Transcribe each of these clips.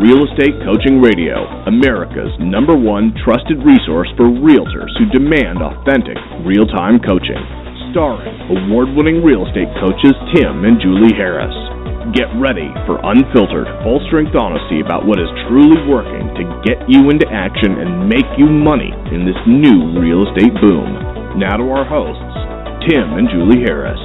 Real Estate Coaching Radio, America's #1 trusted resource for realtors who demand authentic, real-time coaching. Starring award-winning real estate coaches Tim and Julie Harris. Get ready for unfiltered, full-strength honesty about what is truly working to get you into action and make you money in this new real estate boom. Now to our hosts, Tim and Julie Harris.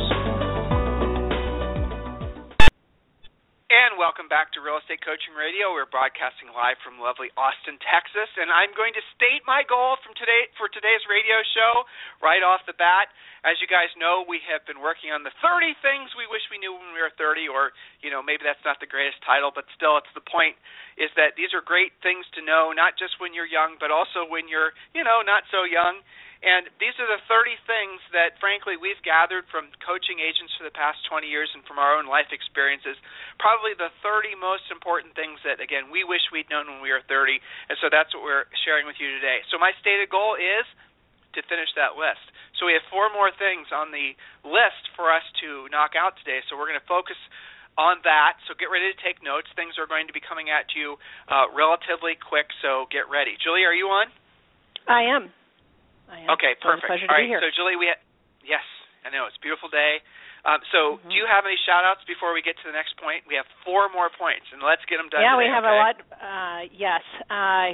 And welcome back to Real Estate Coaching Radio. We're broadcasting live from lovely Austin, Texas, and I'm going to state my goal for today's radio show right off the bat. As you guys know, we have been working on the 30 things we wish we knew when we were 30, or, maybe that's not the greatest title, but still it's the point, is that these are great things to know, not just when you're young, but also when you're, not so young. And these are the 30 things that, frankly, we've gathered from coaching agents for the past 20 years and from our own life experiences, probably the 30 most important things that, again, we wish we'd known when we were 30, and so that's what we're sharing with you today. So my stated goal is to finish that list. So we have 4 more things on the list for us to knock out today, so we're going to focus on that. So get ready to take notes. Things are going to be coming at you relatively quick, so get ready. Julie, are you on? I am. Okay, perfect. All right, be here. So Julie, yes, I know, it's a beautiful day. Do you have any shout-outs before we get to the next point? We have 4 more points, and let's get them done today, we have a lot. Yes. I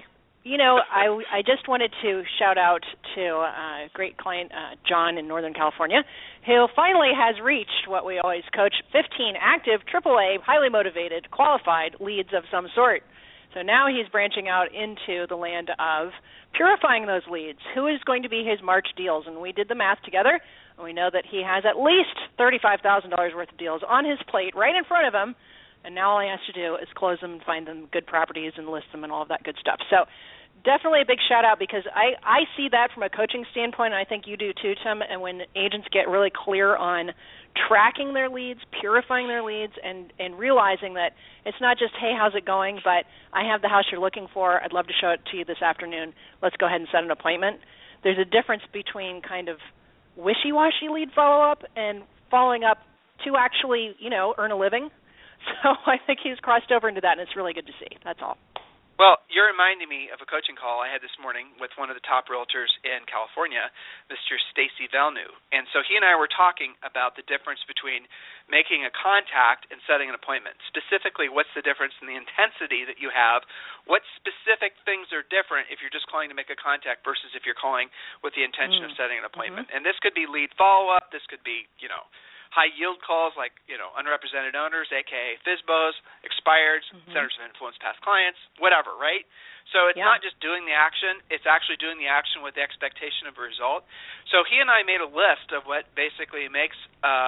just wanted to shout out to a great client, John in Northern California, who finally has reached what we always coach, 15 active, AAA, highly motivated, qualified leads of some sort. So now he's branching out into the land of purifying those leads. Who is going to be his March deals? And we did the math together, and we know that he has at least $35,000 worth of deals on his plate right in front of him, and now all he has to do is close them and find them good properties and list them and all of that good stuff. So definitely a big shout-out, because I see that from a coaching standpoint, and I think you do too, Tim, and when agents get really clear on tracking their leads, purifying their leads, and realizing that it's not just, hey, how's it going, but I have the house you're looking for. I'd love to show it to you this afternoon. Let's go ahead and set an appointment. There's a difference between kind of wishy-washy lead follow-up and following up to actually, earn a living. So I think he's crossed over into that, and it's really good to see. That's all. Well, you're reminding me of a coaching call I had this morning with one of the top realtors in California, Mr. Stacy Velnu. And so he and I were talking about the difference between making a contact and setting an appointment. Specifically, what's the difference in the intensity that you have? What specific things are different if you're just calling to make a contact versus if you're calling with the intention of setting an appointment? And this could be lead follow-up. This could be, high-yield calls like, unrepresented owners, a.k.a. FSBOs, expireds, centers of influence, past clients, whatever, right? So it's not just doing the action, it's actually doing the action with the expectation of a result. So he and I made a list of what basically makes,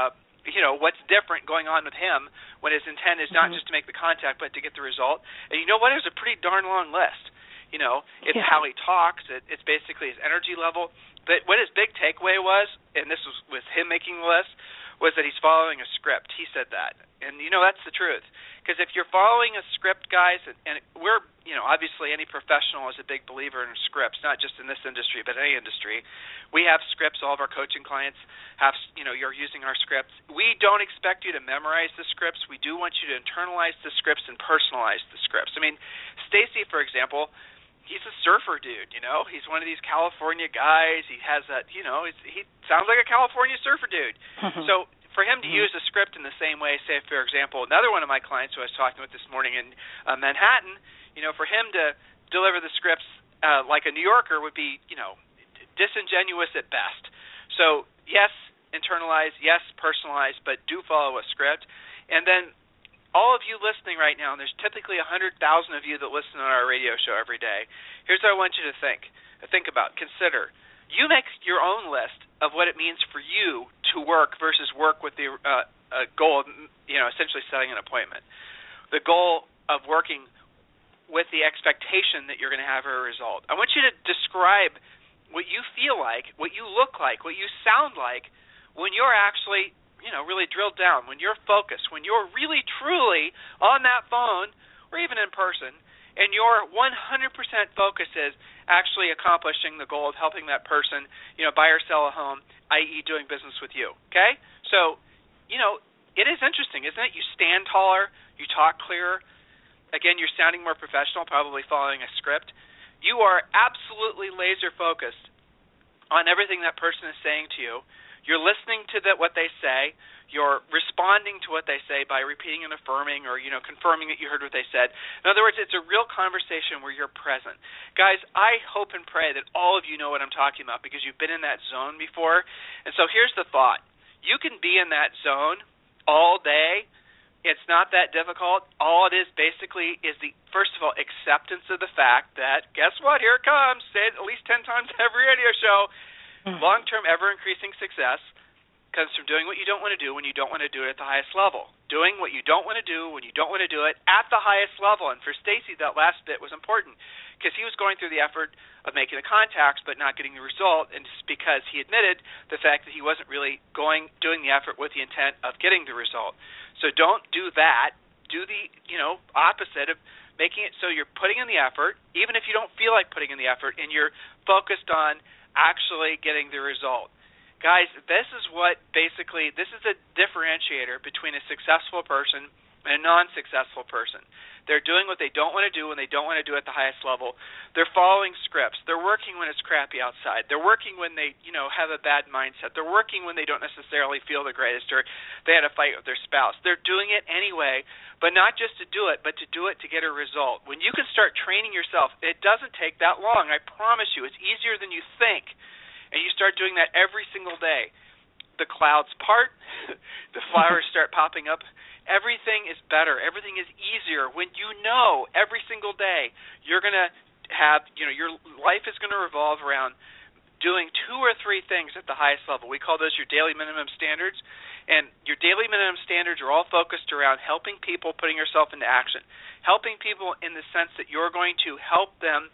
what's different going on with him when his intent is not just to make the contact but to get the result. And you know what? It was a pretty darn long list. It's how he talks, it's basically his energy level. But what his big takeaway was, and this was with him making the list, was that he's following a script. He said that. And, that's the truth. Because if you're following a script, guys, and we're, obviously any professional is a big believer in scripts, not just in this industry, but any industry. We have scripts. All of our coaching clients have, you're using our scripts. We don't expect you to memorize the scripts. We do want you to internalize the scripts and personalize the scripts. I mean, Stacy, for example, he's a surfer dude, He's one of these California guys. He has that, he sounds like a California surfer dude. So for him to use a script in the same way, say, for example, another one of my clients who I was talking with this morning in Manhattan, for him to deliver the scripts like a New Yorker would be, disingenuous at best. So, yes, internalize, yes, personalize, but do follow a script. And then all of you listening right now, and there's typically 100,000 of you that listen on our radio show every day, here's what I want you to think about, consider. You make your own list of what it means for you to work versus work with the goal of, essentially setting an appointment. The goal of working with the expectation that you're going to have a result. I want you to describe what you feel like, what you look like, what you sound like when you're actually really drilled down, when you're focused, when you're really, truly on that phone or even in person, and your 100% focus is actually accomplishing the goal of helping that person, buy or sell a home, i.e. doing business with you, okay? So, it is interesting, isn't it? You stand taller, you talk clearer, again, you're sounding more professional, probably following a script. You are absolutely laser focused on everything that person is saying to you. You're listening to what they say. You're responding to what they say by repeating and affirming, or confirming that you heard what they said. In other words, it's a real conversation where you're present. Guys, I hope and pray that all of you know what I'm talking about, because you've been in that zone before. And so here's the thought. You can be in that zone all day. It's not that difficult. All it is basically is first of all, acceptance of the fact that, guess what, here it comes, say it at least 10 times every radio show, long-term, ever-increasing success comes from doing what you don't want to do when you don't want to do it at the highest level. Doing what you don't want to do when you don't want to do it at the highest level. And for Stacy, that last bit was important, because he was going through the effort of making the contacts but not getting the result, and just because he admitted the fact that he wasn't really doing the effort with the intent of getting the result. So don't do that. Do the opposite of making it so you're putting in the effort, even if you don't feel like putting in the effort, and you're focused on actually getting the result. Guys, this is a differentiator between a successful person and a non-successful person. They're doing what they don't want to do when they don't want to do it at the highest level. They're following scripts. They're working when it's crappy outside. They're working when they, have a bad mindset. They're working when they don't necessarily feel the greatest, or they had a fight with their spouse. They're doing it anyway, but not just to do it, but to do it to get a result. When you can start training yourself, it doesn't take that long. I promise you, it's easier than you think. And you start doing that every single day. The clouds part, the flowers start popping up. Everything is better. Everything is easier when you know every single day you're going to have, your life is going to revolve around doing 2 or 3 things at the highest level. We call those your daily minimum standards. And your daily minimum standards are all focused around helping people, putting yourself into action. Helping people in the sense that you're going to help them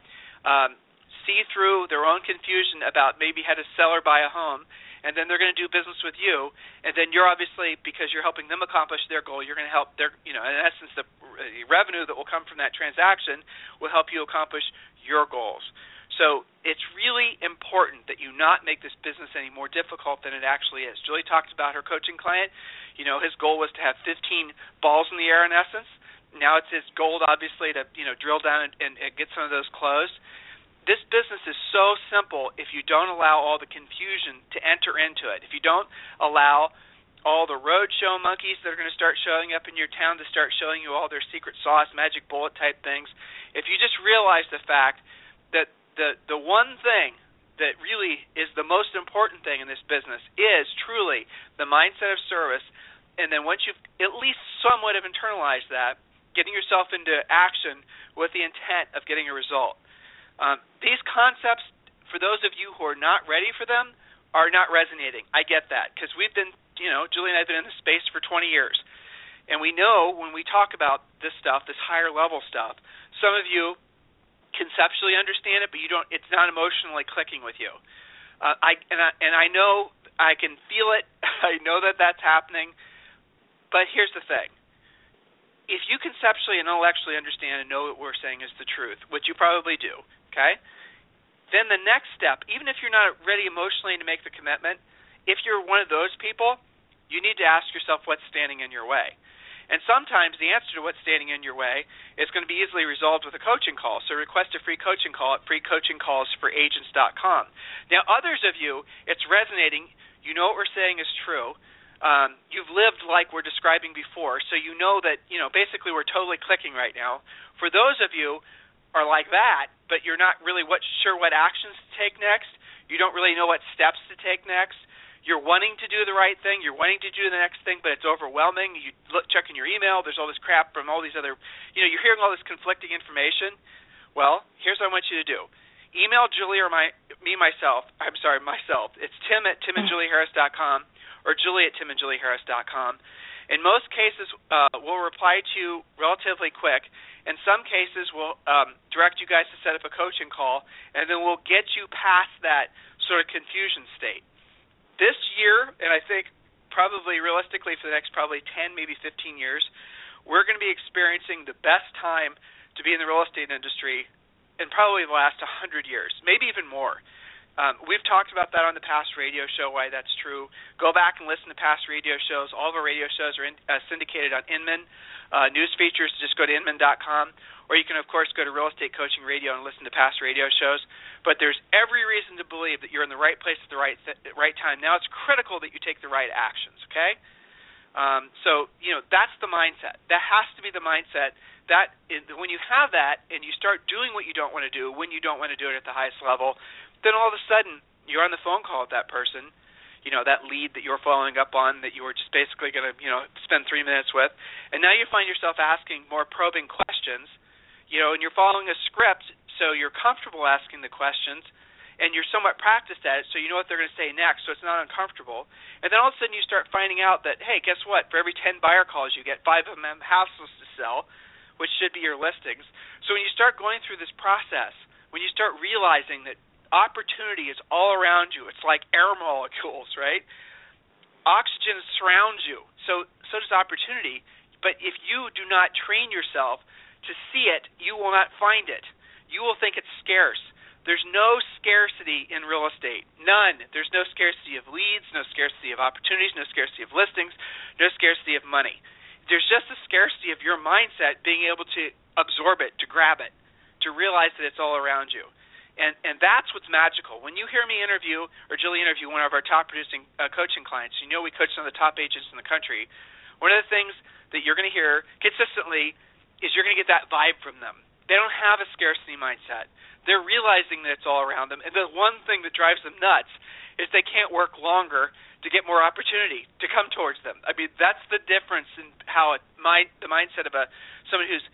see through their own confusion about maybe how to sell or buy a home, and then they're going to do business with you, and then you're obviously, because you're helping them accomplish their goal, you're going to help their, in essence, the revenue that will come from that transaction will help you accomplish your goals. So it's really important that you not make this business any more difficult than it actually is. Julie talked about her coaching client. His goal was to have 15 balls in the air, in essence. Now it's his goal, obviously, to drill down and get some of those closed. This business is so simple if you don't allow all the confusion to enter into it. If you don't allow all the roadshow monkeys that are going to start showing up in your town to start showing you all their secret sauce, magic bullet type things, if you just realize the fact that the one thing that really is the most important thing in this business is truly the mindset of service, and then once you've at least somewhat have internalized that, getting yourself into action with the intent of getting a result. These concepts, for those of you who are not ready for them, are not resonating. I get that, because we've been, Julie and I have been in this space for 20 years. And we know when we talk about this stuff, this higher level stuff, some of you conceptually understand it, but it's not emotionally clicking with you. I know, I can feel it. I know that that's happening. But here's the thing. If you conceptually and intellectually understand and know what we're saying is the truth, which you probably do, okay, then the next step, even if you're not ready emotionally to make the commitment, if you're one of those people, you need to ask yourself what's standing in your way. And sometimes the answer to what's standing in your way is going to be easily resolved with a coaching call. So request a free coaching call at freecoachingcallsforagents.com. Now, others of you, it's resonating. You know what we're saying is true. You've lived like we're describing before, so you know that, basically we're totally clicking right now. For those of you are like that, but you're not really sure what actions to take next, you don't really know what steps to take next, you're wanting to do the right thing, you're wanting to do the next thing, but it's overwhelming, you check in your email, there's all this crap from all these other, you're hearing all this conflicting information. Well, here's what I want you to do. Email Julie or myself. It's Tim@timandjulieharris.com. or Julie@timandjulieharris.com. In most cases, we'll reply to you relatively quick. In some cases, we'll direct you guys to set up a coaching call, and then we'll get you past that sort of confusion state. This year, and I think probably realistically for the next probably 10, maybe 15 years, we're going to be experiencing the best time to be in the real estate industry in probably the last 100 years, maybe even more. We've talked about that on the past radio show, why that's true. Go back and listen to past radio shows. All of our radio shows are syndicated on Inman. News features, just go to Inman.com. Or you can, of course, go to Real Estate Coaching Radio and listen to past radio shows. But there's every reason to believe that you're in the right place at the right time. Now it's critical that you take the right actions, okay? So, that's the mindset. That has to be the mindset. That when you have that and you start doing what you don't want to do when you don't want to do it at the highest level, then all of a sudden you're on the phone call with that person, that lead that you're following up on that you were just basically going to, spend 3 minutes with. And now you find yourself asking more probing questions, and you're following a script, so you're comfortable asking the questions, and you're somewhat practiced at it, so you know what they're going to say next, so it's not uncomfortable. And then all of a sudden you start finding out that, hey, guess what? For every 10 buyer calls you get, 5 of them have houses to sell, which should be your listings. So when you start going through this process, when you start realizing that opportunity is all around you, it's like air molecules, right? Oxygen surrounds you, so does opportunity. But if you do not train yourself to see it, you will not find it. You will think it's scarce. There's no scarcity in real estate. None. There's no scarcity of leads, no scarcity of opportunities, no scarcity of listings, no scarcity of money. There's just a scarcity of your mindset being able to absorb it, to grab it, to realize that it's all around you. And that's what's magical. When you hear me interview, or Julie interview one of our top-producing coaching clients, we coach some of the top agents in the country, one of the things that you're going to hear consistently is you're going to get that vibe from them. They don't have a scarcity mindset. They're realizing that it's all around them. And the one thing that drives them nuts is they can't work longer to get more opportunity to come towards them. I mean, that's the difference in how the mindset of someone who's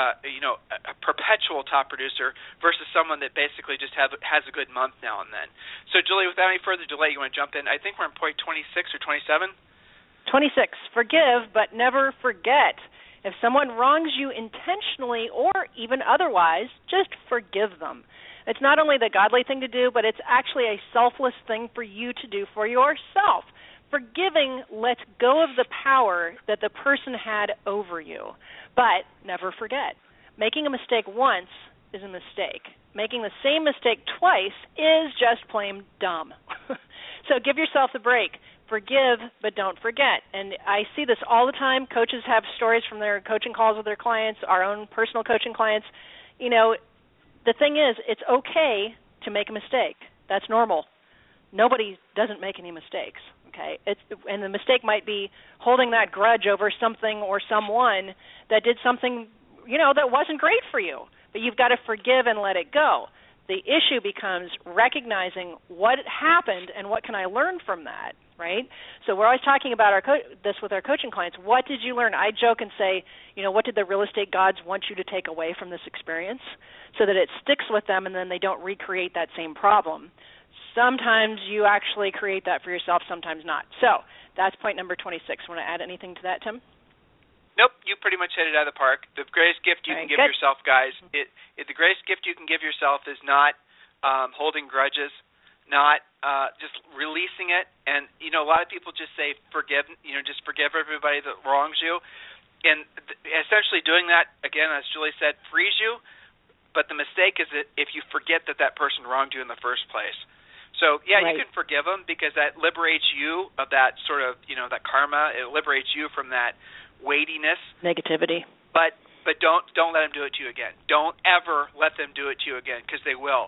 a perpetual top producer versus someone that basically just has a good month now and then. So, Julie, without any further delay, you want to jump in? I think we're on point 26 or 27. 26. Forgive, but never forget. If someone wrongs you intentionally or even otherwise, just forgive them. It's not only the godly thing to do, but it's actually a selfless thing for you to do for yourself. Forgiving lets go of the power that the person had over you. But never forget, making a mistake once is a mistake. Making the same mistake twice is just plain dumb. So give yourself the break. Forgive, but don't forget. And I see this all the time. Coaches have stories from their coaching calls with their clients, our own personal coaching clients. The thing is, it's okay to make a mistake. That's normal. Nobody doesn't make any mistakes, okay? And the mistake might be holding that grudge over something or someone that did something, that wasn't great for you. But you've got to forgive and let it go. The issue becomes recognizing what happened and what can I learn from that, right? So we're always talking about this with our coaching clients. What did you learn? I joke and say, what did the real estate gods want you to take away from this experience so that it sticks with them and then they don't recreate that same problem? Sometimes you actually create that for yourself, sometimes not. So that's point number 26. Want to add anything to that, Tim? Nope, you pretty much hit it out of the park. The greatest gift you can give yourself, guys, the greatest gift you can give yourself is not holding grudges, not just releasing it. And, a lot of people just say forgive, just forgive everybody that wrongs you. And essentially doing that, again, as Julie said, frees you. But the mistake is that if you forget that person wronged you in the first place. So, yeah, right. You can forgive them because that liberates you of that sort of, that karma. It liberates you from that weightiness, negativity. But don't let them do it to you again. Don't ever let them do it to you again because they will.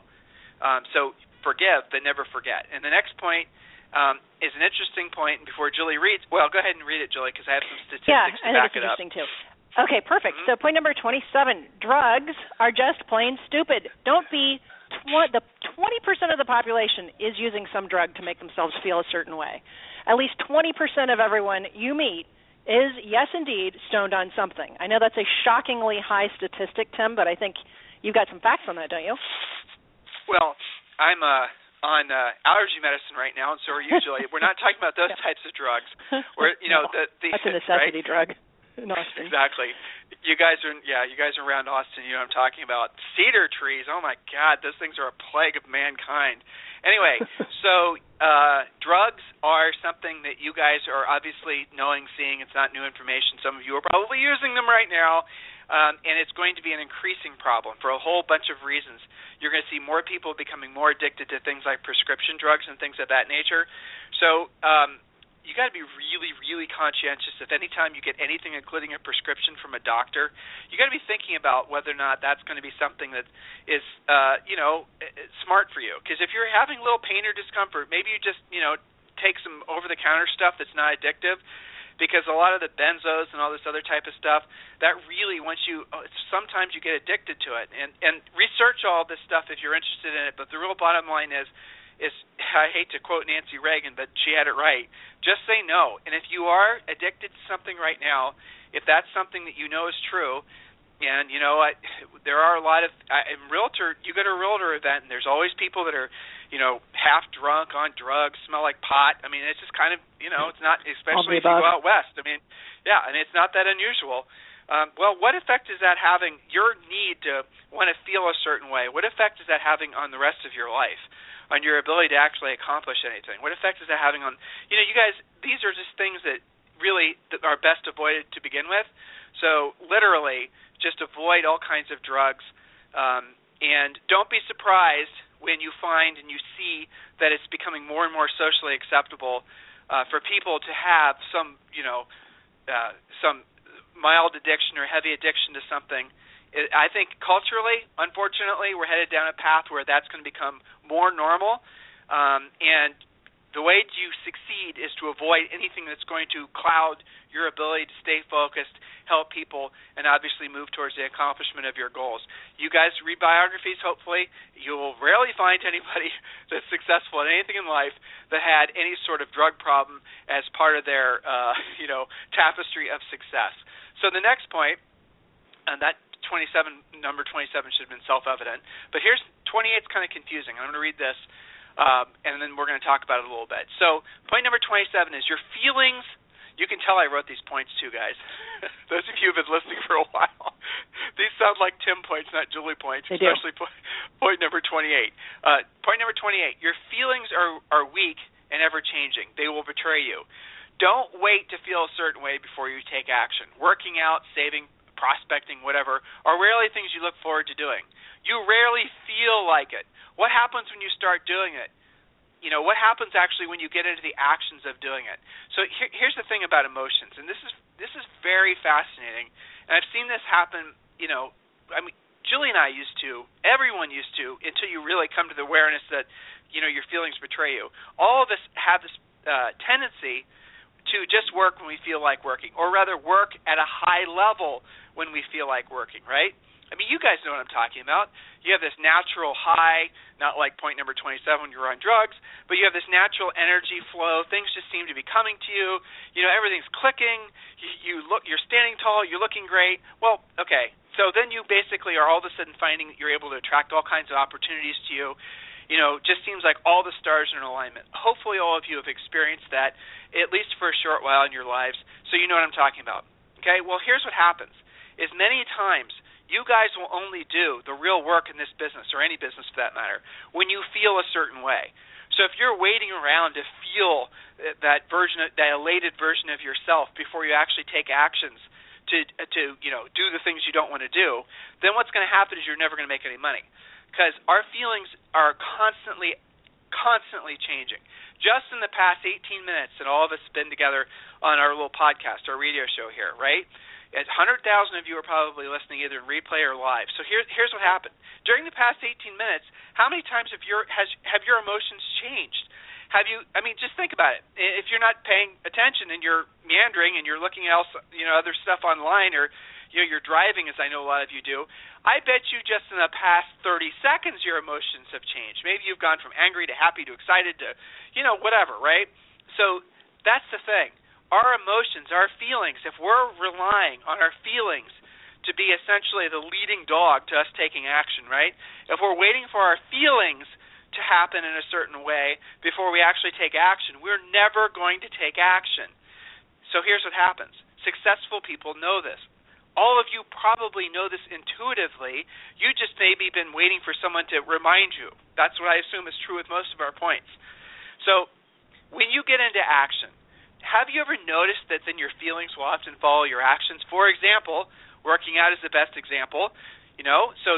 So forgive, but never forget. And the next point is an interesting point. Before Julie reads, well, go ahead and read it, Julie, because I have some statistics to back it up. Yeah, I think it's interesting too. Okay, perfect. So point number 27, drugs are just plain stupid. Don't be the 20% of the population is using some drug to make themselves feel a certain way. At least 20% of everyone you meet is, yes, indeed, stoned on something. I know that's a shockingly high statistic, Tim, but I think you've got some facts on that, don't you? Well, I'm on allergy medicine right now, and so are you, Julie. We're not talking about those types of drugs. We're, that's a necessity right? drug in Austin. Exactly. You guys are around Austin. You know what I'm talking about. Cedar trees. Oh my God, those things are a plague of mankind. Anyway, so drugs are something that you guys are obviously knowing, seeing. It's not new information. Some of you are probably using them right now. and it's going to be an increasing problem for a whole bunch of reasons. You're going to see more people becoming more addicted to things like prescription drugs and things of that nature. So you got to be really, really conscientious if any time you get anything, including a prescription from a doctor, you got to be thinking about whether or not that's going to be something that is, smart for you. Because if you're having a little pain or discomfort, maybe you just, take some over-the-counter stuff that's not addictive. Because a lot of the benzos and all this other type of stuff, that really, sometimes you get addicted to it. And research all this stuff if you're interested in it. But the real bottom line is I hate to quote Nancy Reagan, but she had it right. Just say no. And if you are addicted to something right now, if that's something that you know is true, and there are a lot of you go to a realtor event, and there's always people that are, half drunk on drugs, smell like pot. I mean, it's just kind of, it's not, especially if you go out west. I mean, yeah, and it's not that unusual. Well, what effect is that having, your need to want to feel a certain way? What effect is that having on the rest of your life, on your ability to actually accomplish anything? What effect is that having on, you guys, these are just things that really are best avoided to begin with. So literally, just avoid all kinds of drugs, and don't be surprised when you find and you see that it's becoming more and more socially acceptable for people to have some mild addiction or heavy addiction to something. I think culturally, unfortunately, we're headed down a path where that's going to become more normal, and the way to succeed is to avoid anything that's going to cloud your ability to stay focused, help people, and obviously move towards the accomplishment of your goals. You guys read biographies, hopefully. You will rarely find anybody that's successful in anything in life that had any sort of drug problem as part of their, tapestry of success. So the next point, and that number 27 should have been self-evident, but here's 28 is kind of confusing. I'm going to read this. And then we're going to talk about it a little bit. So point number 27 is your feelings. You can tell I wrote these points too, guys. Those of you who have been listening for a while, these sound like Tim points, not Julie points, they especially do. Point number 28. Point number 28, your feelings are weak and ever-changing. They will betray you. Don't wait to feel a certain way before you take action. Working out, saving, prospecting, whatever, are rarely things you look forward to doing. You rarely feel like it. What happens when you start doing it? What happens actually when you get into the actions of doing it? So here's the thing about emotions, and this is very fascinating. And I've seen this happen, Julie and I everyone used to, until you really come to the awareness that, your feelings betray you. All of us have this tendency to just work when we feel like working, or rather work at a high level when we feel like working, right? I mean, you guys know what I'm talking about. You have this natural high, not like point number 27 when you're on drugs, but you have this natural energy flow. Things just seem to be coming to you. Everything's clicking. You're standing tall. You're looking great. Well, okay. So then you basically are all of a sudden finding that you're able to attract all kinds of opportunities to you. Just seems like all the stars are in alignment. Hopefully all of you have experienced that, at least for a short while in your lives, so you know what I'm talking about. Okay? Well, here's what happens, is many times you guys will only do the real work in this business, or any business for that matter, when you feel a certain way. So if you're waiting around to feel that elated version of yourself before you actually take actions to do the things you don't want to do, then what's going to happen is you're never going to make any money, because our feelings are constantly changing. Just in the past 18 minutes that all of us have been together on our little podcast, our radio show here, right? 100,000 of you are probably listening either in replay or live. So here's what happened. During the past 18 minutes, how many times have your emotions changed? Just think about it. If you're not paying attention and you're meandering and you're looking at other stuff online, or you're driving, as I know a lot of you do, I bet you just in the past 30 seconds your emotions have changed. Maybe you've gone from angry to happy to excited to, whatever, right? So that's the thing. Our emotions, our feelings, if we're relying on our feelings to be essentially the leading dog to us taking action, right? If we're waiting for our feelings to happen in a certain way before we actually take action, we're never going to take action. So here's what happens. Successful people know this. All of you probably know this intuitively. You just maybe been waiting for someone to remind you. That's what I assume is true with most of our points. So when you get into action, have you ever noticed that then your feelings will often follow your actions? For example, Working out is the best example. So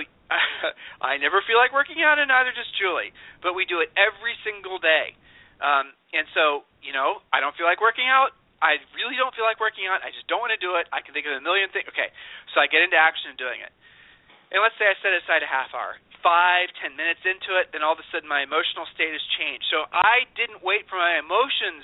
I never feel like working out, and neither does Julie. But we do it every single day. And so, I don't feel like working out. I really don't feel like working out. I just don't want to do it. I can think of a million things. Okay, so I get into action in doing it. And let's say I set aside a half hour, 5-10 minutes into it, then all of a sudden my emotional state has changed. So I didn't wait for my emotions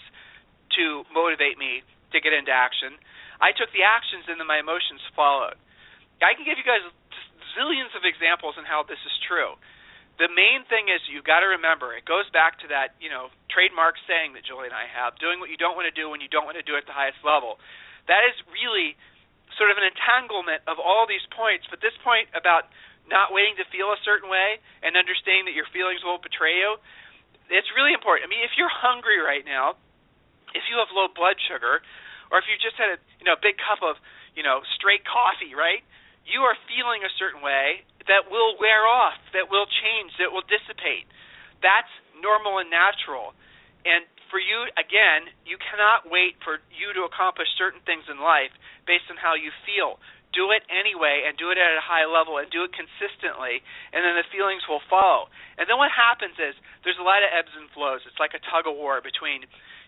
to motivate me to get into action. I took the actions, and then my emotions followed. I can give you guys zillions of examples on how this is true. The main thing is you've got to remember, it goes back to that, trademark saying that Julie and I have, doing what you don't want to do when you don't want to do it at the highest level. That is really sort of an entanglement of all these points, but this point about not waiting to feel a certain way and understanding that your feelings will betray you, it's really important. I mean, if you're hungry right now, if you have low blood sugar, or if you just had a big cup of, straight coffee, right? You are feeling a certain way that will wear off, that will change, that will dissipate. That's normal and natural. And for you, again, you cannot wait for you to accomplish certain things in life based on how you feel. Do it anyway, and do it at a high level, and do it consistently, and then the feelings will follow. And then what happens is there's a lot of ebbs and flows. It's like a tug-of-war between,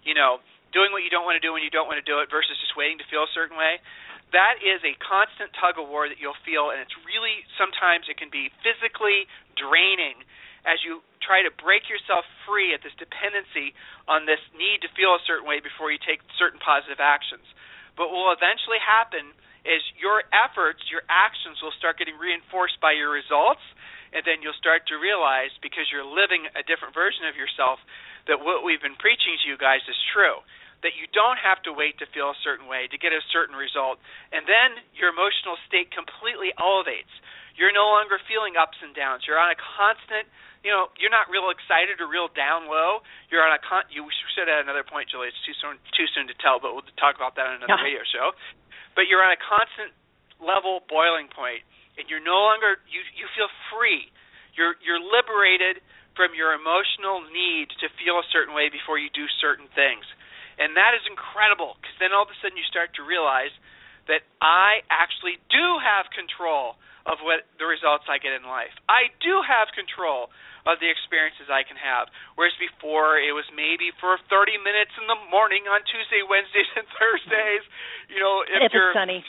doing what you don't want to do when you don't want to do it versus just waiting to feel a certain way. That is a constant tug-of-war that you'll feel, and it's really, sometimes it can be physically draining as you try to break yourself free at this dependency on this need to feel a certain way before you take certain positive actions. But what will eventually happen is your efforts, your actions will start getting reinforced by your results, and then you'll start to realize, because you're living a different version of yourself, that what we've been preaching to you guys is true. That you don't have to wait to feel a certain way to get a certain result. And then your emotional state completely elevates. You're no longer feeling ups and downs. You're on a constant, you're not real excited or real down low. You're on you should have another point, Julie. It's too soon to tell, but we'll talk about that in another radio show. But you're on a constant level boiling point, and you're no longer, you feel free. You're liberated from your emotional need to feel a certain way before you do certain things. And that is incredible, because then all of a sudden you start to realize that I actually do have control of what the results I get in life. I do have control of the experiences I can have, whereas before it was maybe for 30 minutes in the morning on Tuesday, Wednesdays, and Thursdays. If it's sunny.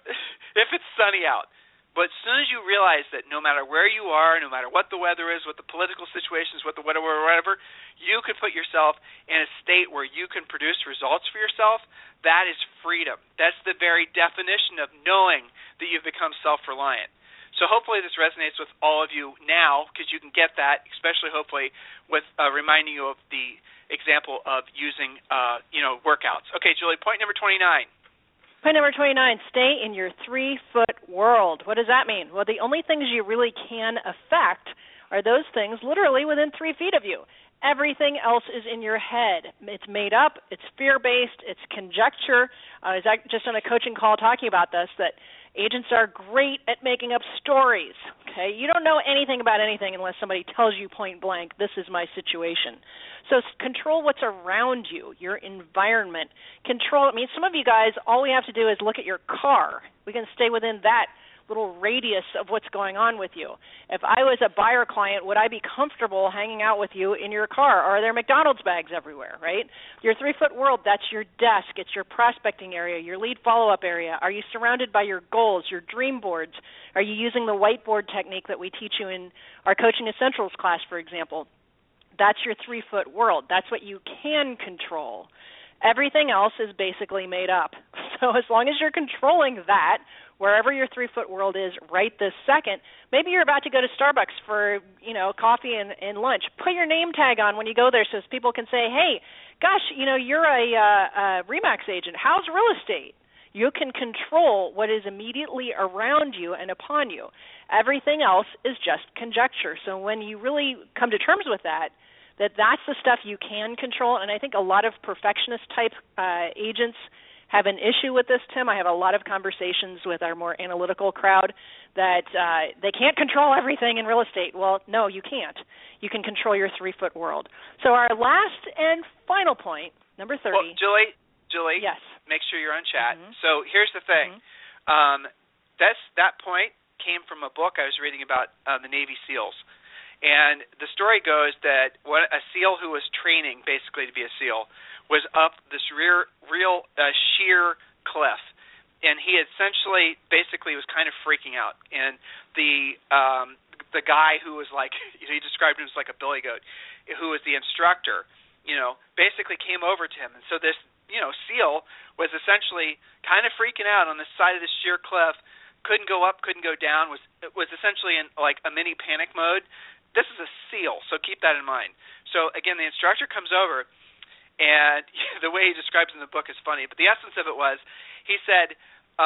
If it's sunny out. But as soon as you realize that no matter where you are, no matter what the weather is, what the political situation is, what the whatever, you can put yourself in a state where you can produce results for yourself, that is freedom. That's the very definition of knowing that you've become self-reliant. So hopefully this resonates with all of you now, because you can get that, especially hopefully with reminding you of the example of using workouts. Okay, Julie, point number 29. Point number 29, stay in your 3-foot world. What does that mean? Well, the only things you really can affect are those things literally within 3 feet of you. Everything else is in your head. It's made up. It's fear-based. It's conjecture. I was just on a coaching call talking about this, that agents are great at making up stories. Okay, you don't know anything about anything unless somebody tells you point blank, this is my situation. So control what's around you, your environment. Control, some of you guys, all we have to do is look at your car. We can stay within that little radius of what's going on with you. If I was a buyer client, would I be comfortable hanging out with you in your car? Or are there McDonald's bags everywhere, right? Your 3-foot world, that's your desk. It's your prospecting area, your lead follow-up area. Are you surrounded by your goals, your dream boards? Are you using the whiteboard technique that we teach you in our Coaching Essentials class, for example? That's your 3-foot world. That's what you can control. Everything else is basically made up. So as long as you're controlling that, wherever your 3-foot world is right this second, maybe you're about to go to Starbucks for, coffee and lunch. Put your name tag on when you go there so people can say, hey, gosh, you're a RE/MAX agent. How's real estate? You can control what is immediately around you and upon you. Everything else is just conjecture. So when you really come to terms with that's the stuff you can control. And I think a lot of perfectionist-type agents have an issue with this, Tim. I have a lot of conversations with our more analytical crowd that they can't control everything in real estate. Well, no, you can't. You can control your 3-foot world. So our last and final point, number 30. Well, Julie, yes. Make sure you're on chat. Mm-hmm. So here's the thing. that point came from a book I was reading about the Navy SEALs. And the story goes that a SEAL who was training basically to be a SEAL was up this sheer cliff. And he essentially basically was kind of freaking out. And the guy who was like, he described him as like a billy goat, who was the instructor, basically came over to him. And so this, SEAL was essentially kind of freaking out on the side of this sheer cliff, couldn't go up, couldn't go down, was essentially in like a mini panic mode. This is a SEAL, so keep that in mind. So again, the instructor comes over, and the way he describes it in the book is funny, but the essence of it was, he said,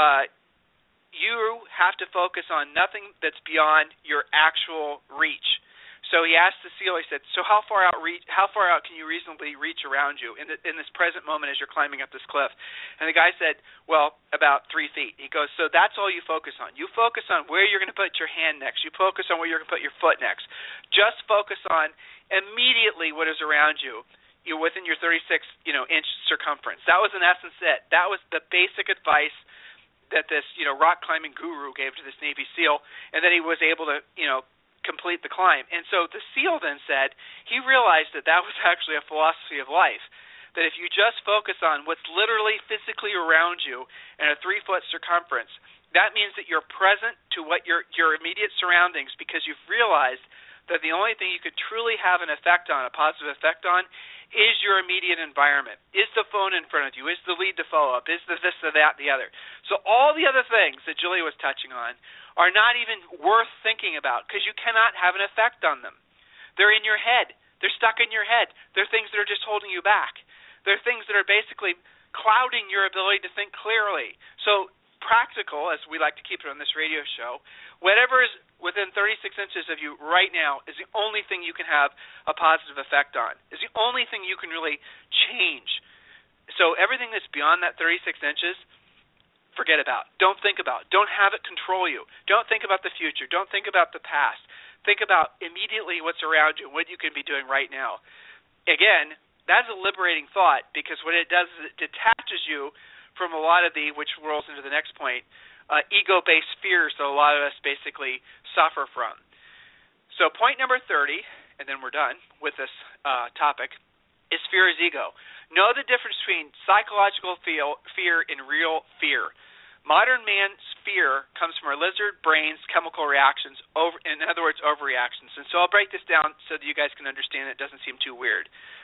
you have to focus on nothing that's beyond your actual reach. So he asked the SEAL, he said, so how far out can you reasonably reach around you in this present moment as you're climbing up this cliff? And the guy said, well, about 3 feet. He goes, so that's all you focus on. You focus on where you're going to put your hand next. You focus on where you're going to put your foot next. Just focus on immediately what is around you. You're within your 36-inch circumference. That was in essence it. That was the basic advice that this rock climbing guru gave to this Navy SEAL, and then he was able to complete the climb. And so the SEAL then said he realized that was actually a philosophy of life, that if you just focus on what's literally physically around you in a 3-foot circumference, that means that you're present to what your immediate surroundings, because you've realized that the only thing you could truly have an effect on, a positive effect on, is your immediate environment. Is the phone in front of you? Is the lead to follow up? Is the this, the that, the other? So all the other things that Julia was touching on are not even worth thinking about, because you cannot have an effect on them. They're in your head. They're stuck in your head. They're things that are just holding you back. They're things that are basically clouding your ability to think clearly. So practical, as we like to keep it on this radio show, whatever is within 36 inches of you right now is the only thing you can have a positive effect on, is the only thing you can really change. So everything that's beyond that 36 inches, forget about. Don't think about. Don't have it control you. Don't think about the future. Don't think about the past. Think about immediately what's around you and what you can be doing right now. Again, that's a liberating thought, because what it does is it detaches you from a lot of which rolls into the next point, ego-based fears that a lot of us basically suffer from. So point number 30, and then we're done with this topic, is fear is ego. Know the difference between psychological fear and real fear. Modern man's fear comes from our lizard brain's chemical reactions, in other words, overreactions. And so I'll break this down so that you guys can understand it. It doesn't seem too weird.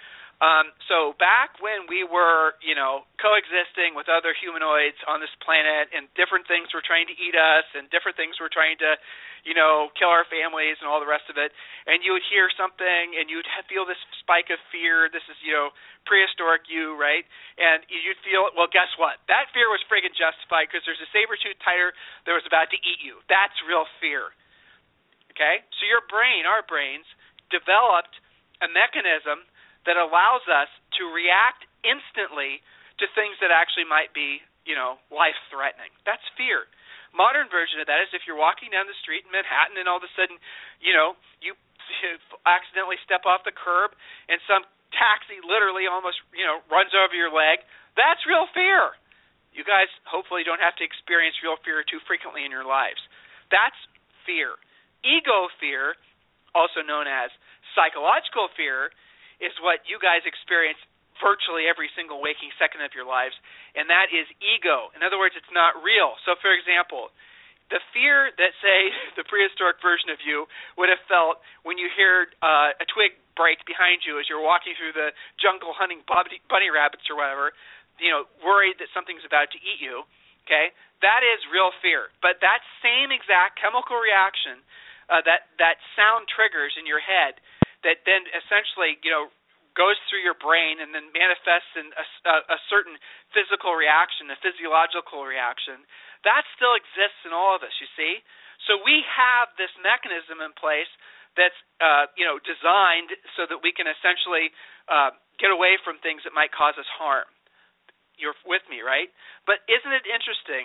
So back when we were, coexisting with other humanoids on this planet, and different things were trying to eat us, and different things were trying to, kill our families and all the rest of it, and you would hear something, and you'd feel this spike of fear. This is, prehistoric you, right? And you'd feel, well, guess what? That fear was friggin' justified, because there's a saber-toothed tiger that was about to eat you. That's real fear. Okay? So our brains, developed a mechanism that allows us to react instantly to things that actually might be, life-threatening. That's fear. Modern version of that is if you're walking down the street in Manhattan and all of a sudden, you accidentally step off the curb and some taxi literally almost, runs over your leg. That's real fear. You guys hopefully don't have to experience real fear too frequently in your lives. That's fear. Ego fear, also known as psychological fear, is what you guys experience virtually every single waking second of your lives, and that is ego. In other words, it's not real. So, for example, the fear that, say, the prehistoric version of you would have felt when you heard a twig break behind you as you're walking through the jungle hunting bunny rabbits or whatever, worried that something's about to eat you, okay, that is real fear. But that same exact chemical reaction that sound triggers in your head that then essentially, goes through your brain and then manifests in a certain physical reaction, a physiological reaction, that still exists in all of us, you see? So we have this mechanism in place that's, designed so that we can essentially get away from things that might cause us harm. You're with me, right? But isn't it interesting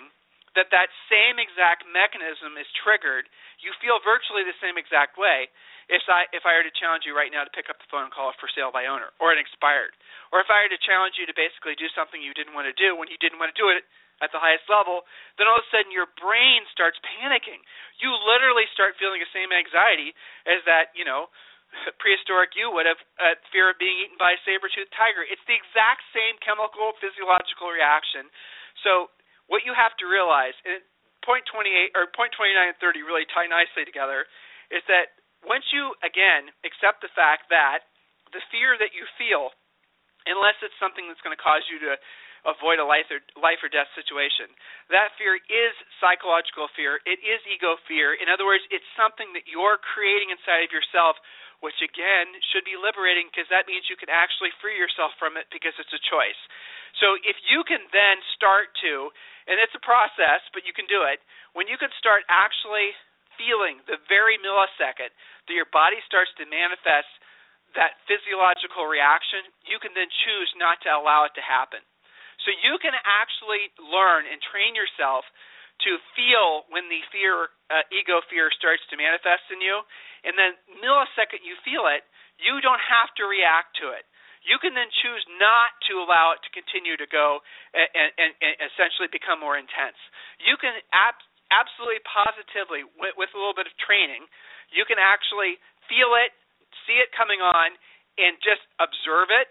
that same exact mechanism is triggered, you feel virtually the same exact way if I were to challenge you right now to pick up the phone and call it for sale by owner or an expired. Or if I were to challenge you to basically do something you didn't want to do when you didn't want to do it at the highest level, then all of a sudden your brain starts panicking. You literally start feeling the same anxiety as that, prehistoric you would have fear of being eaten by a saber-toothed tiger. It's the exact same chemical, physiological reaction. So what you have to realize, and point 28 or point 29 and 30 really tie nicely together, is that once you, again, accept the fact that the fear that you feel, unless it's something that's going to cause you to avoid a life or death situation, that fear is psychological fear. It is ego fear. In other words, it's something that you're creating inside of yourself, which, again, should be liberating because that means you can actually free yourself from it because it's a choice. So if you can then start to, and it's a process, but you can do it, when you can start actually feeling the very millisecond that your body starts to manifest that physiological reaction, you can then choose not to allow it to happen. So you can actually learn and train yourself to feel when the fear, ego fear starts to manifest in you, and then millisecond you feel it, you don't have to react to it. You can then choose not to allow it to continue to go and essentially become more intense. You can absolutely positively, with a little bit of training, you can actually feel it, see it coming on, and just observe it,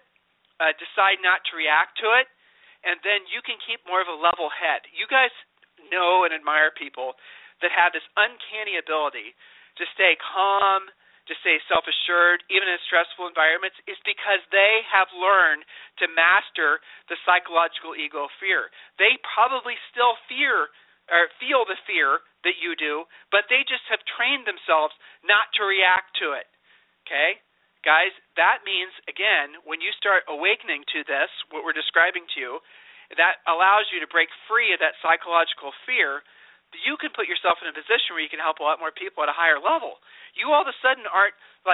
decide not to react to it, and then you can keep more of a level head. You guys know and admire people that have this uncanny ability to stay calm, to stay self-assured, even in stressful environments, is because they have learned to master the psychological ego fear. They probably still fear or feel the fear that you do, but they just have trained themselves not to react to it. Okay? Guys, that means, again, when you start awakening to this, what we're describing to you, that allows you to break free of that psychological fear, you can put yourself in a position where you can help a lot more people at a higher level. You all of a sudden aren't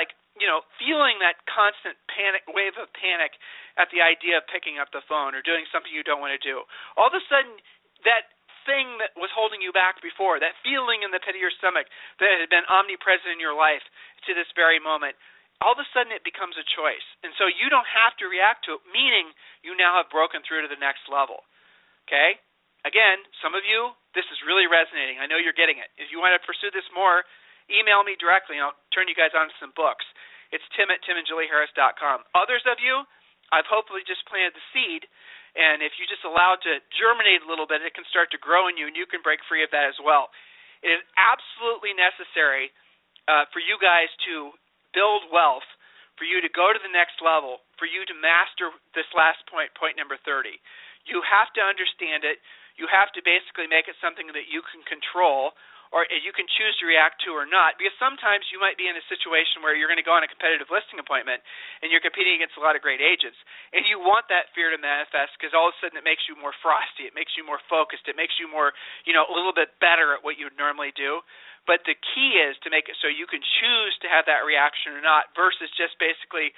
feeling that constant wave of panic at the idea of picking up the phone or doing something you don't want to do. All of a sudden, that thing that was holding you back before, that feeling in the pit of your stomach that had been omnipresent in your life to this very moment, all of a sudden it becomes a choice. And so you don't have to react to it, meaning you now have broken through to the next level. Okay? Again, some of you, this is really resonating. I know you're getting it. If you want to pursue this more, email me directly, and I'll turn you guys on to some books. It's tim@timandjulieharris.com. Others of you, I've hopefully just planted the seed, and if you just allow it to germinate a little bit, it can start to grow in you, and you can break free of that as well. It is absolutely necessary for you guys to build wealth, for you to go to the next level, for you to master this last point, point number 30. You have to understand it. You have to basically make it something that you can control, or you can choose to react to or not, because sometimes you might be in a situation where you're going to go on a competitive listing appointment and you're competing against a lot of great agents, and you want that fear to manifest because all of a sudden it makes you more frosty, it makes you more focused, it makes you more, a little bit better at what you would normally do. But the key is to make it so you can choose to have that reaction or not, versus just basically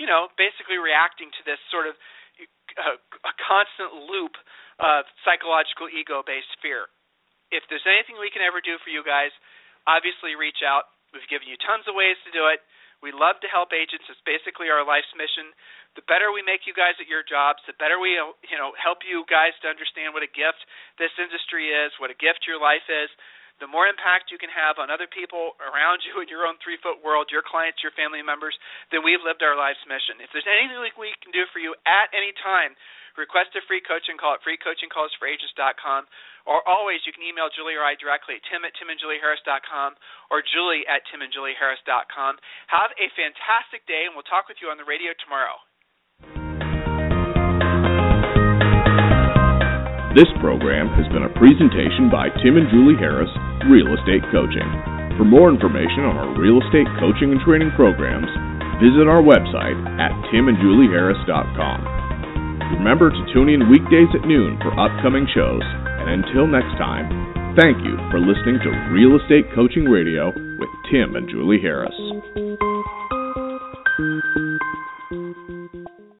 reacting to this sort of a constant loop of psychological ego-based fear. If there's anything we can ever do for you guys, obviously reach out. We've given you tons of ways to do it. We love to help agents. It's basically our life's mission. The better we make you guys at your jobs, the better we help you guys to understand what a gift this industry is, what a gift your life is, the more impact you can have on other people around you in your own 3-foot world, your clients, your family members, then we've lived our life's mission. If there's anything we can do for you at any time, request a free coaching call at freecoachingcallsforagents.com, or always you can email Julie or I directly at tim@timandjulieharris.com or julie@timandjulieharris.com. Have a fantastic day, and we'll talk with you on the radio tomorrow. This program has been a presentation by Tim and Julie Harris, Real Estate Coaching. For more information on our real estate coaching and training programs, visit our website at timandjulieharris.com. Remember to tune in weekdays at noon for upcoming shows, and until next time, thank you for listening to Real Estate Coaching Radio with Tim and Julie Harris.